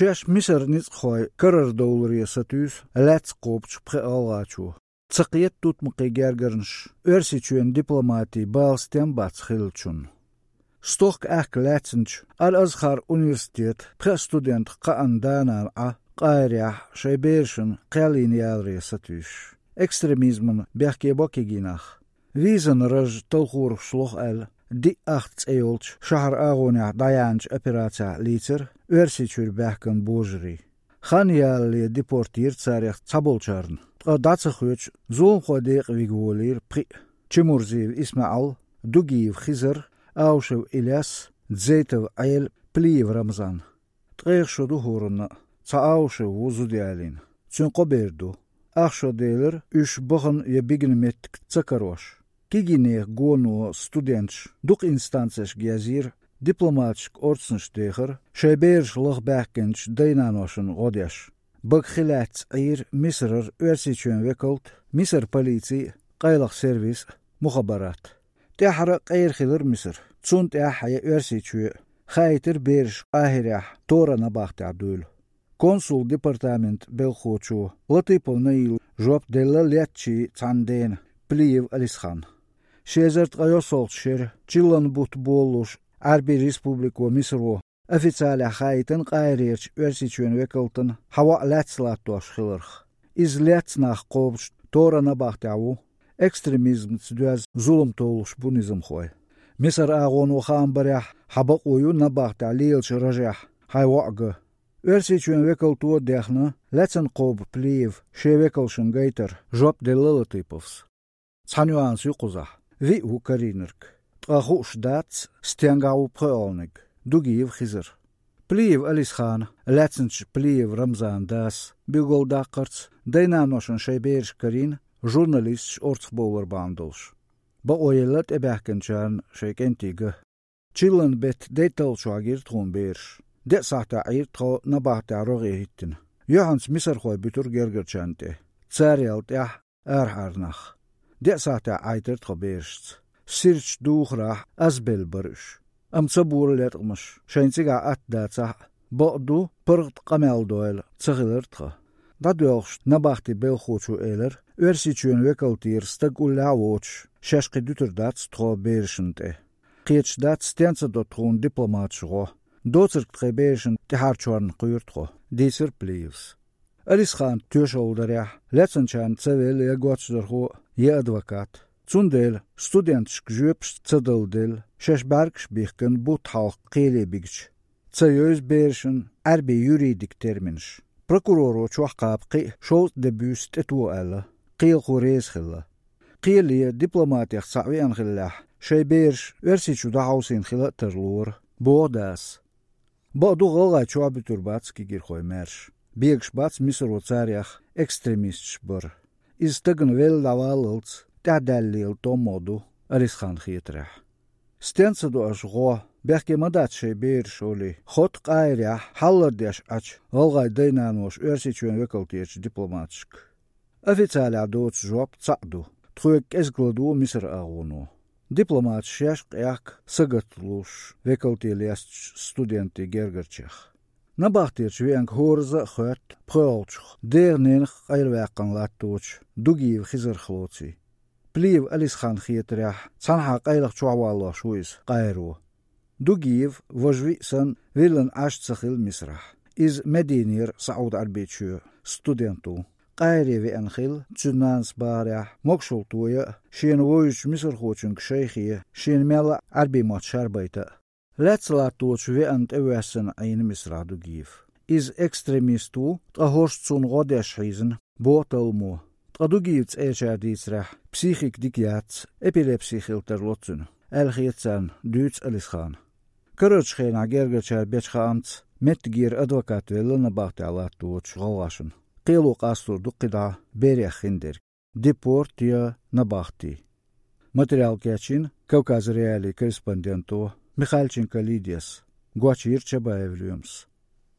Шеш Мисыр низхой карар доллария сатюс лец копч пхеалачу. Цакиет тут мукигергернш, өрсичуен дипломатии балстем бацхилчун. Стох ак леценч, Аль-Азхар университет, пхе-студент qaandanaan qairях шайбершен qalinialria сатюш. Экстремизмын бяхке бокигинах. Визен раж толхур шлох эл, ди ахтс эйолч, шахар агоня даянч операция лицер, өрсичур бяхкан божри. Ханьялли депортир царях цаболчарн. Дацахуч зулм ходеq вигволир при. Чемурзив Исмаил, Дугиев Хизер, Аушев Ильяс, Дзейтов Айл Плиев Рамзан. Тгейхшо духурна, цааушев вузудиалин. Цункоберду. Ахшо дейлер, үш бохын ебигнеметтік цакарош. Кигинех гону студентш, дук инстанцеш гязир, дипломатшк орцнштехер, шайберш лохбәккенш дайнаношын годяш. Бакхилats айр Мисрер өрсичуен веколт, Миср полиции, қайлақ сервис, мухабарат. Тяхара қайрхилер Миср, цунт яхая өрсичуе, хайтер берш ахирях, тора набахты абдуйл. Консул департамент Белхочу, Латипов Наил, жоп делла летчи цанден, Плиев Алисхан. Шезерт айосолчер, Чилан бут болуш, Арби республику Мисру, официаля хайтен қайрерч өрсичуен веколтен, хава летслаттуаш хилырх. Из летснах қобш, тора набахты ау, экстремизм цдуаз зулым толуш бунизм хой. Миср агону хамбарях, хабақ ойу набахты алиелч ражах, хайваға. Өрсичуен веколтуо дехна, лецен қоб Плиев, ше веколшын гейтер, жоп деллы типовс. Цанюанс юқузах, ви у каринерк. Тғахуш дац, стенгау пхеолник, Дугиев Хизер. Плиев Алисхан, леценч Плиев Рамзан дас, билгол даққарц, дайнаношын шайберш карин, журналист орцболар бандолш. Ба ойелат эбәхкенчан шайкентигі. Чилан бет дейталшу агир тғун берш. Де сахта айртхо набахта роги хиттин. Йоханс Миср хой бютур гергерчанте. Цариалт ях архарнах. Де сахта айтертхо бершц. Сирч духрах азбел барыш. Амцабур летгмыш. Шайнцига атдацах. Боду пыргт камелдойл цахилертха. Дадуэлш набахти белхочу элер. Өрсичуен векалтир стаг улявоч. Шашки дютурдац тхо бершнте. Қиеч дац стенца дотхун дипломатшго. Доцерк требешен тихарчуарн куйртхо, дейсер Плиевс. Алисхан тюшолдарях, леценчан цевел ягоцдерхо е адвокат. Цундел студентшк жөпш цадылдел, шешбаркш бихкен бутхалк қилебигч. Цайөз бершен арби юридик терминш. Прокуроро чуахқап қи шоуз дебюст эту әлі, қил хурез хилла. Қилия дипломатиях савиан хиллах, шайберш версичу дахаусин хилла терлур, бодас. Баду ғалға чуабы турбацки гирхой мерш. Бегш бац Мисру царях экстремистш бір. Изтыгын вел лавалылц, тәдәллил томоду, Алисхан хитрях. Стенцаду аш ғо, бәхке мадат шей берш оли. Хот қайрях, халлардеш ач, ғалғай дайнануаш өрсичуен векалтирч дипломатшк. Официаля доц жоп цаду, тхуек эзгладу Миср агуну. Дипломат шешк як сагатлуш, векалтилиаст студенти гергерчех. Набахтирч венг хорза хот пролчх, дерненх айлвакан латтуч, Дугиев Хизер хлоци. Плиев Алисхан хитрях, цанхак айлах чуавалла шуиз, кайру. Дугиев вожви сан вилен ашцахил Мисрах. Из Мединир Сауд Арбичу студенту. Qayrevi ankhil, Tsunans barah, Mokshultuya, Shin Voyuch Misr Hochung Sheikhie, Shin Mela Arbi Matsharbaita. Let's latuch we and Ewassen ein Misra Dugiv. Is extremistu, Trahorstsun Rodeshriesen, Bortelmo. Tradugivts Echardisrach, Psychik Dikiats, Epilepsichilter Lotzun, Elgietsan, Duits Alishan. Kurutschena Gergercher Betchamts, Metgir Advocat Willenabachta latuch Rowaschen. قيلو قاستو دقدا بيريخندر ديبورتيا نباختي ماتريال كاتشين كوكاز ريالي كورسبوندنتو ميخائيل Ченкалидис Гуачир Чабаев Рюмс